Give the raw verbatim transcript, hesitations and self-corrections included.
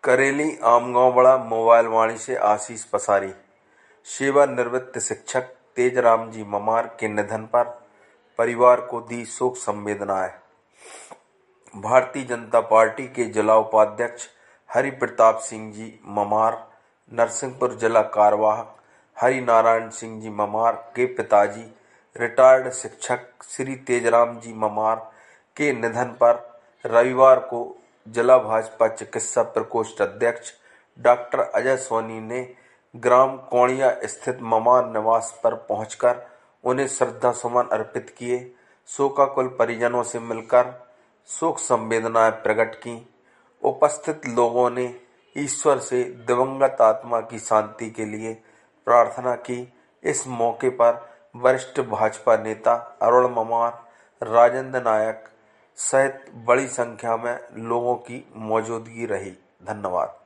करेली Amgaon mobile वाणी से आशीष पसारी। सेवानिवृत्त शिक्षक तेजराम जी ममार के निधन पर परिवार को दी शोक संवेदनाएं। भारतीय जनता पार्टी के जिला उपाध्यक्ष हरि प्रताप सिंह जी ममार, नरसिंहपुर जिला कार्यवाहक हरि नारायण सिंह जी ममार के पिताजी रिटायर्ड शिक्षक श्री तेजराम जी ममार के निधन पर रविवार को जिला भाजपा चिकित्सा प्रकोष्ठ अध्यक्ष डॉक्टर अजय सोनी ने ग्राम कोणिया स्थित ममार निवास पर पहुंचकर उन्हें श्रद्धा सुमन अर्पित किए। शोकाकुल परिजनों से मिलकर शोक संवेदनाएं प्रकट की। उपस्थित लोगों ने ईश्वर से दिवंगत आत्मा की शांति के लिए प्रार्थना की। इस मौके पर वरिष्ठ भाजपा नेता अरुण ममार, राजेंद्र नायक सहित बड़ी संख्या में लोगों की मौजूदगी रही। धन्यवाद।